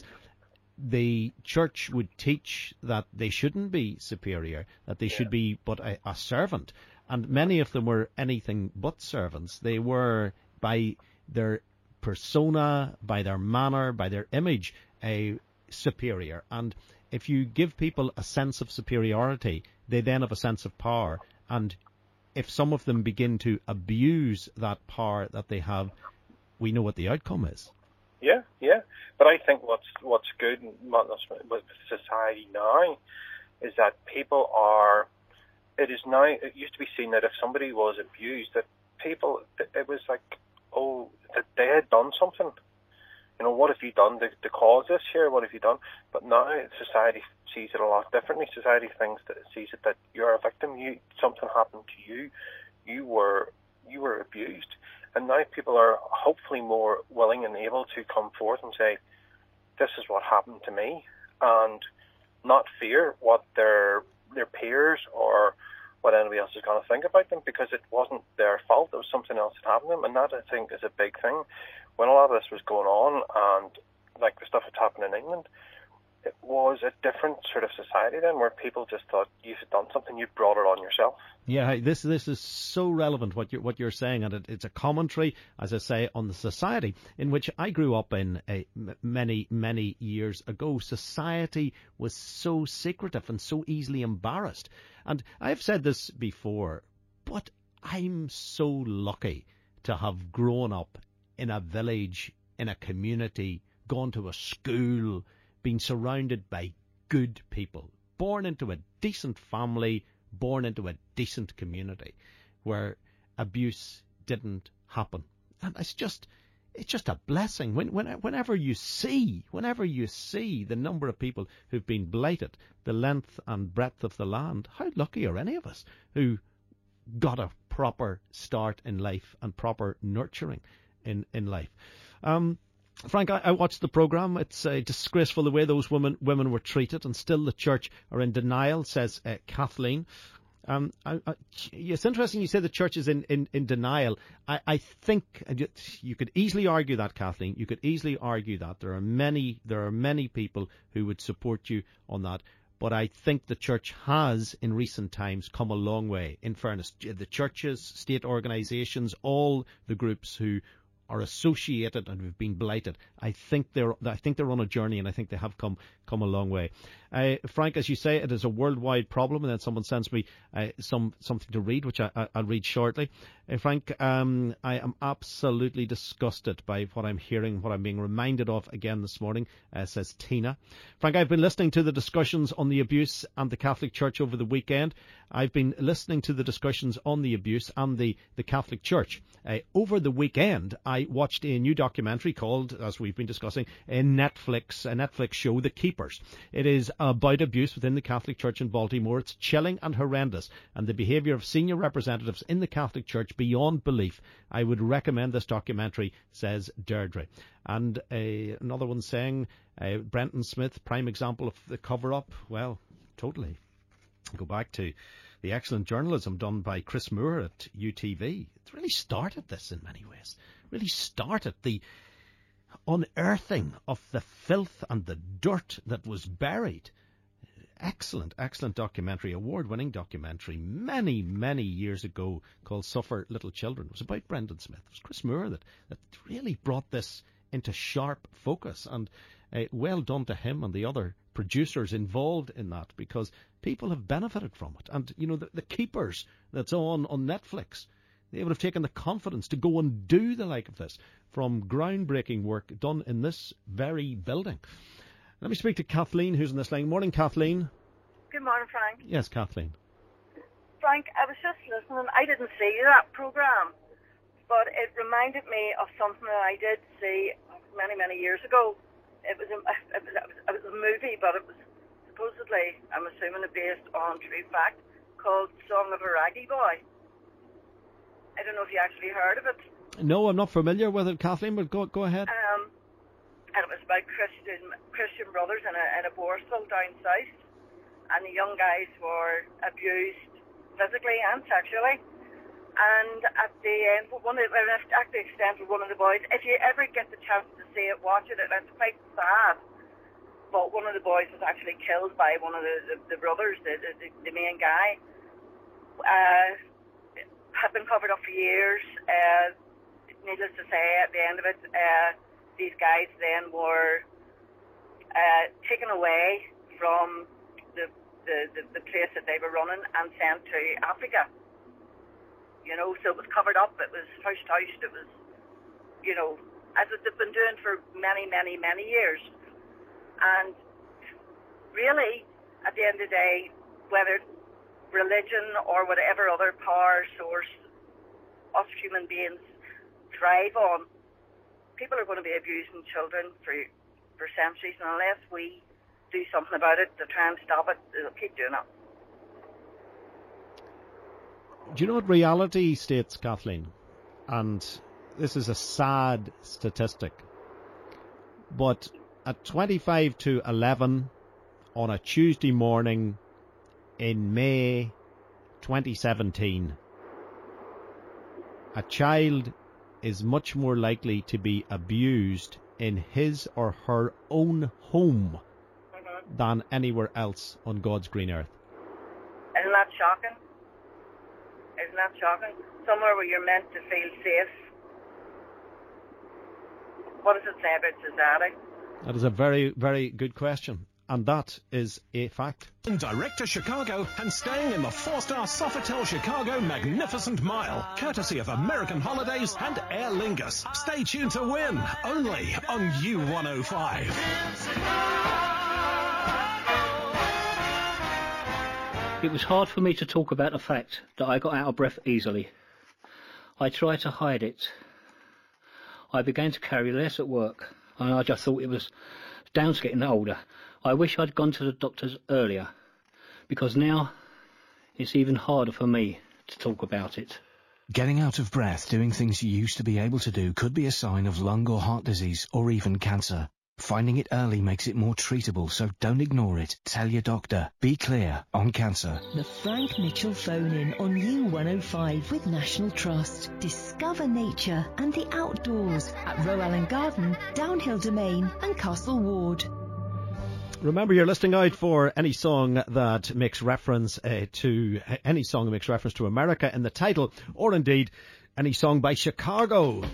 [SPEAKER 1] the church would teach that they shouldn't be superior, that they yeah. should be but a, a servant. And many of them were anything but servants. They were, by their persona, by their manner, by their image, a superior. And if you give people a sense of superiority, they then have a sense of power. And if some of them begin to abuse that power that they have, we know what the outcome is.
[SPEAKER 6] Yeah, yeah. But I think what's what's good with society now is that people are, it is now, it used to be seen that if somebody was abused, that people, it was like, oh, that they had done something. You know, what have you done to, to cause this here? What have you done? But now society sees it a lot differently. Society thinks that sees it that you're a victim. You something happened to you. You were you were abused, and now people are hopefully more willing and able to come forth and say, "This is what happened to me," and not fear what their their peers or what anybody else is going to think about them, because it wasn't their fault. It was something else that happened to them, and that, I think, is a big thing. When a lot of this was going on, and like the stuff that's happened in England, it was a different sort of society then, where people just thought you had done something, you brought it on yourself.
[SPEAKER 1] Yeah, this this is so relevant what you're what you're saying, and it, it's a commentary, as I say, on the society in which I grew up in uh, many many years ago. Society was so secretive and so easily embarrassed, and I've said this before, but I'm so lucky to have grown up in a village, in a community, gone to a school, been surrounded by good people, born into a decent family, born into a decent community where abuse didn't happen. And it's just it's just a blessing. When, when, whenever you see, whenever you see the number of people who've been blighted, the length and breadth of the land, how lucky are any of us who got a proper start in life and proper nurturing in, in life. Um, Frank, I, I watched the programme. It's uh, disgraceful the way those women women were treated, and still the church are in denial, says uh, Kathleen. Um, I, I, it's interesting you say the church is in, in, in denial. I, I think you could easily argue that, Kathleen. You could easily argue that. There are many there are many people who would support you on that. But I think the church has, in recent times, come a long way. In fairness, the churches, state organisations, all the groups who are associated and have been blighted, I think they're I think they're on a journey, and I think they have come come a long way. Uh, Frank, as you say, it is a worldwide problem, and then someone sends me uh, some something to read, which I, I, I'll read shortly. Uh, Frank, um, I am absolutely disgusted by what I'm hearing, what I'm being reminded of again this morning, uh, says Tina. Frank, I've been listening to the discussions on the abuse and the Catholic Church over the weekend. I've been listening to the discussions on the abuse and the, the Catholic Church. Uh, over the weekend, I watched a new documentary called, as we've been discussing, a Netflix, a Netflix show, The Keepers. It is about abuse within the Catholic Church in Baltimore. It's chilling and horrendous, and the behaviour of senior representatives in the Catholic Church beyond belief. I would recommend this documentary, says Deirdre. And uh, another one saying, uh, Brenton Smith, prime example of the cover-up. Well, totally. Go back to the excellent journalism done by Chris Moore at U T V. It really started this in many ways. Really started the unearthing of the filth and the dirt that was buried. Excellent, excellent documentary, award-winning documentary, many, many years ago, called Suffer Little Children. It was about Brendan Smith. It was Chris Moore that, that really brought this into sharp focus, and uh, well done to him and the other producers involved in that, because people have benefited from it. And, you know, the, the Keepers that's on, on Netflix, they would have taken the confidence to go and do the like of this from groundbreaking work done in this very building. Let me speak to Kathleen, who's in this line. Morning, Kathleen.
[SPEAKER 7] Good morning, Frank.
[SPEAKER 1] Yes, Kathleen.
[SPEAKER 7] Frank, I was just listening. I didn't see that programme, but it reminded me of something that I did see many, many years ago. It was a, it was, it was a movie, but it was supposedly, I'm assuming, based on true fact, called Song of a Raggy Boy. I don't know if you actually heard of it.
[SPEAKER 1] No, I'm not familiar with it, Kathleen, but go go ahead.
[SPEAKER 7] Um, and it was about Christian Christian brothers in a, in a Borsville down south, and the young guys were abused physically and sexually. And at the end, one of the, at the extent of one of the boys, if you ever get the chance to see it, watch it, and it's quite sad. But one of the boys was actually killed by one of the, the, the brothers, the, the, the main guy. Uh, had been covered up for years. Uh, needless to say, at the end of it, uh, these guys then were uh, taken away from the, the, the, the place that they were running and sent to Africa. You know, so it was covered up, it was hush-hushed, it was, you know, as they've been doing for many, many, many years. And really, at the end of the day, whether religion or whatever other power source us human beings thrive on, people are going to be abusing children for for centuries, and unless we do something about it to try and stop it, they'll keep doing it.
[SPEAKER 1] Do you know what reality states, Kathleen? And this is a sad statistic, but at twenty-five to eleven on a Tuesday morning in May twenty seventeen. A child is much more likely to be abused in his or her own home
[SPEAKER 7] Mm-hmm.
[SPEAKER 1] than anywhere else on God's green earth.
[SPEAKER 7] Isn't that shocking? Isn't that shocking? Somewhere where you're meant to feel safe. What does it say about society?
[SPEAKER 1] That is a very, very good question. And that is a fact.
[SPEAKER 5] Direct to Chicago and staying in the four-star Sofitel Chicago Magnificent Mile, courtesy of American Holidays and Aer Lingus. Stay tuned to win, only on U one oh five.
[SPEAKER 8] It was hard for me to talk about the fact that I got out of breath easily. I tried to hide it. I began to carry less at work, and I just thought it was down to getting older. I wish I'd gone to the doctors earlier, because now it's even harder for me to talk about it.
[SPEAKER 9] Getting out of breath doing things you used to be able to do could be a sign of lung or heart disease or even cancer. Finding it early makes it more treatable, so don't ignore it. Tell your doctor. Be clear on cancer.
[SPEAKER 10] The Frank Mitchell phone-in on U one oh five with National Trust. Discover nature and the outdoors at Roe Allen Garden, Downhill Domain and Castle Ward.
[SPEAKER 1] Remember, you're listening out for any song that makes reference uh, to uh, any song that makes reference to America in the title, or indeed any song by Chicago.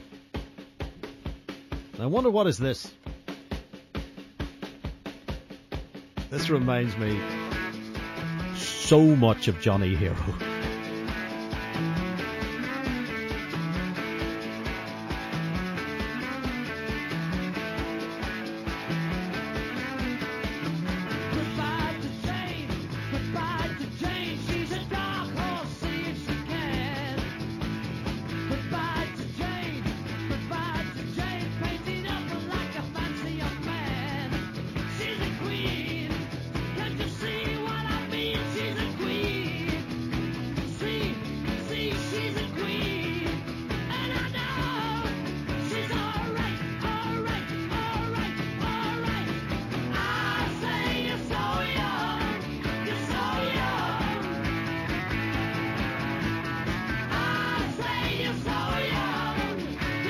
[SPEAKER 1] I wonder, what is this? This reminds me so much of Johnny Hero.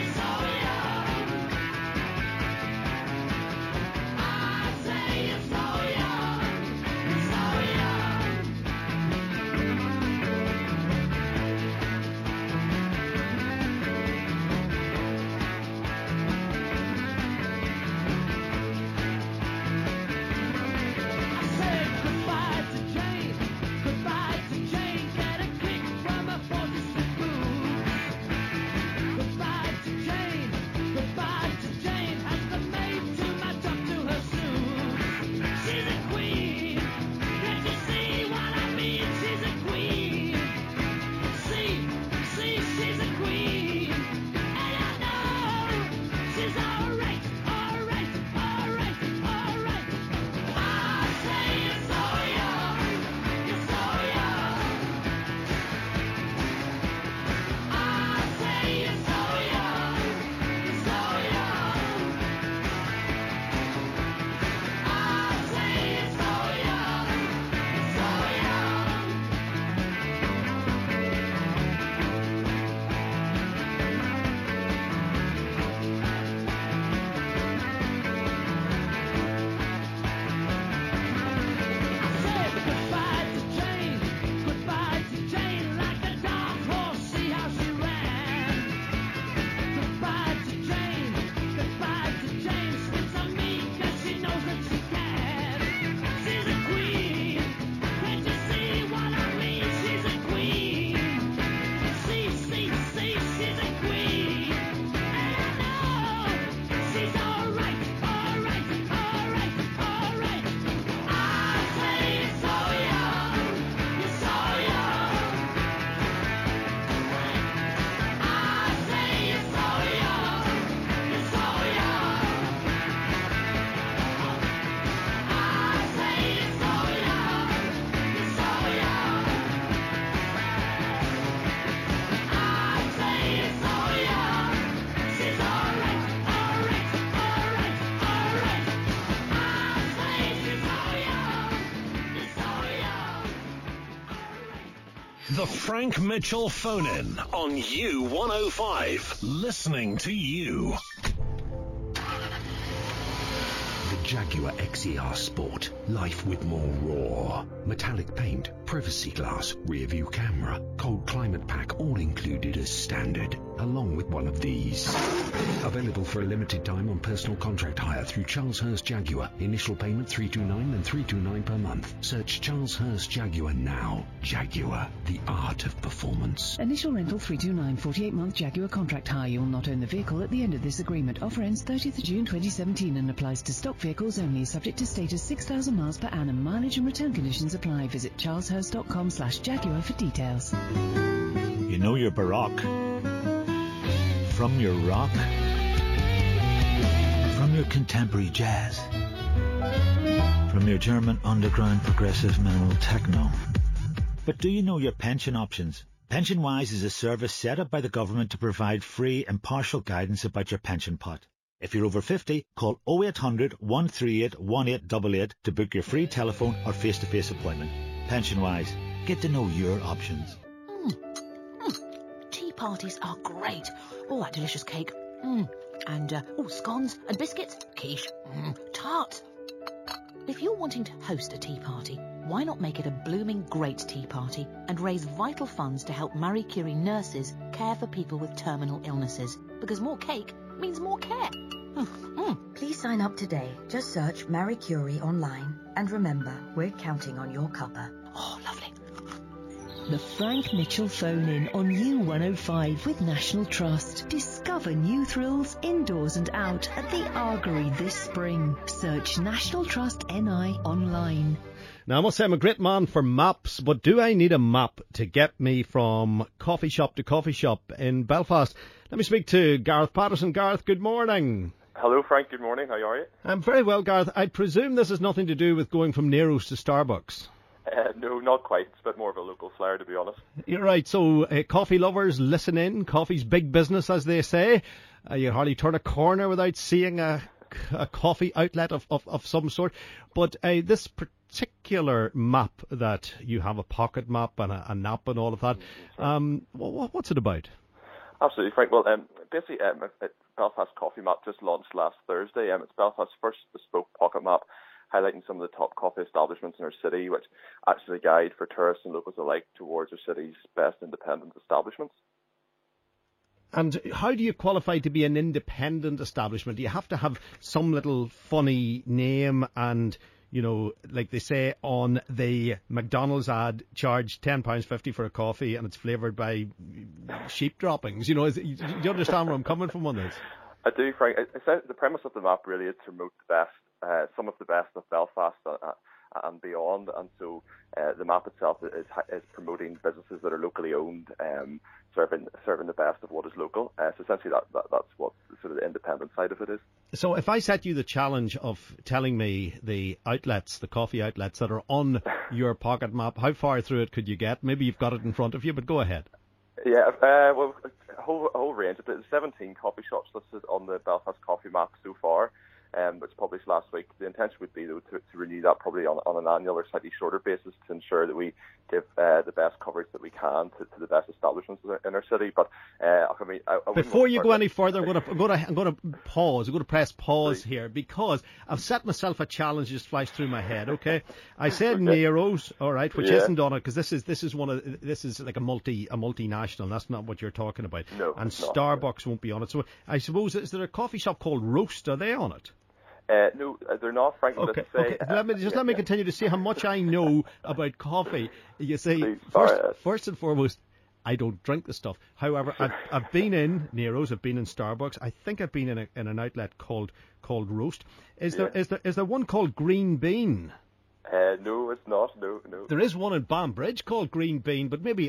[SPEAKER 11] Say you're so
[SPEAKER 5] The Frank Mitchell phone-in on U one oh five. Listening to you.
[SPEAKER 11] The Jaguar X E R Sport. Life with more roar. Metallic paint, privacy glass, rear view camera, cold climate pack all included as standard, along with one of these. Available for a limited time on personal contract hire through Charles Hurst Jaguar. Initial payment three two nine and three two nine per month. Search Charles Hurst Jaguar now. Jaguar, the art of performance.
[SPEAKER 12] Initial rental three two nine, forty-eight month Jaguar contract hire. You will not own the vehicle at the end of this agreement. Offer ends thirtieth of June twenty seventeen and applies to stock vehicles only. Subject to status six thousand miles per annum. Mileage and return conditions apply. Visit charleshurst.com slash Jaguar for details.
[SPEAKER 13] You know your Baroque from your rock, from your contemporary jazz, from your German underground progressive minimal techno. But do you know your pension options? PensionWise is a service set up by the government to provide free, impartial guidance about your pension pot. If you're over fifty, call oh eight hundred, one three eight, one eight eight eight to book your free telephone or face-to-face appointment. PensionWise. Get to know your options.
[SPEAKER 14] Mm. Mm. Tea parties are great. Oh, that delicious cake. Mm. And, uh, oh, scones and biscuits. Quiche. Mm. Tarts. If you're wanting to host a tea party, why not make it a blooming great tea party and raise vital funds to help Marie Curie nurses care for people with terminal illnesses? Because more cake means more care. Mm. Mm.
[SPEAKER 15] Please sign up today. Just search Marie Curie online. And remember, we're counting on your cuppa.
[SPEAKER 14] Oh, lovely.
[SPEAKER 10] The Frank Mitchell phone-in on U one oh five with National Trust. Discover new thrills indoors and out at the Argery this spring. Search National Trust N I online.
[SPEAKER 1] Now, I must say I'm a great man for maps, but do I need a map to get me from coffee shop to coffee shop in Belfast? Let me speak to Gareth Patterson. Gareth, good morning.
[SPEAKER 16] Hello, Frank. Good morning. How are you?
[SPEAKER 1] I'm very well, Gareth. I presume this has nothing to do with going from Nero's to Starbucks.
[SPEAKER 16] Uh, no, not quite. It's a bit more of a local flair, to be honest.
[SPEAKER 1] You're right. So, uh, coffee lovers, listen in. Coffee's big business, as they say. Uh, you hardly turn a corner without seeing a, a coffee outlet of, of, of some sort. But uh, this particular map that you have, a pocket map and a, a nap and all of that, um, what, what's it about?
[SPEAKER 16] Absolutely, Frank. Well, um, basically, um, it, Belfast Coffee Map just launched last Thursday. Um, it's Belfast's first bespoke pocket map, highlighting some of the top coffee establishments in our city, which acts as a guide for tourists and locals alike towards our city's best independent establishments.
[SPEAKER 1] And how do you qualify to be an independent establishment? Do you have to have some little funny name and, you know, like they say on the McDonald's ad, charge ten pounds fifty for a coffee and it's flavoured by sheep droppings? You know, is, do you understand where I'm coming from on this?
[SPEAKER 16] I do, Frank. The premise of the map really is to promote the best, uh, some of the best of Belfast uh, and beyond. And so uh, the map itself is, is promoting businesses that are locally owned, um, serving serving the best of what is local. Uh, so essentially that, that that's what sort of the independent side of it is.
[SPEAKER 1] So if I set you the challenge of telling me the outlets, the coffee outlets that are on your pocket map, how far through it could you get? Maybe you've got it in front of you, but go ahead.
[SPEAKER 16] Yeah, uh, well, a whole, a whole range. There's seventeen coffee shops listed on the Belfast Coffee Map so far, um, which was published last week. The intention would be, though, to, to renew that probably on, on an annual or slightly shorter basis to ensure that we give uh, the best coverage that we can to, to the best establishments in our city. But uh, I mean, I, I
[SPEAKER 1] before you go any further, I'm going to, I'm going to, I'm going to pause. I'm going to press pause here because I've set myself a challenge just flashed through my head. Okay, I said okay. Nero's, all right, which yeah. isn't on it because this is this is one of this is like a multi a multinational. That's not what you're talking about.
[SPEAKER 16] No,
[SPEAKER 1] and Starbucks won't be on it. So I suppose is there a coffee shop called Roast? Are they on it?
[SPEAKER 16] Uh, no, they're not, Frank.
[SPEAKER 1] Okay,
[SPEAKER 16] say,
[SPEAKER 1] okay.
[SPEAKER 16] Uh,
[SPEAKER 1] let me just
[SPEAKER 16] yeah,
[SPEAKER 1] let me
[SPEAKER 16] yeah.
[SPEAKER 1] continue to see how much I know about coffee. You see,
[SPEAKER 16] Please,
[SPEAKER 1] first,
[SPEAKER 16] sorry,
[SPEAKER 1] first and foremost, I don't drink the stuff. However, I've, I've been in Nero's, I've been in Starbucks. I think I've been in, a, in an outlet called called Roast. Is yeah. there is there is there one called Green Bean?
[SPEAKER 16] Uh, no, it's not. No, no.
[SPEAKER 1] There is one in Banbridge called Green Bean, but maybe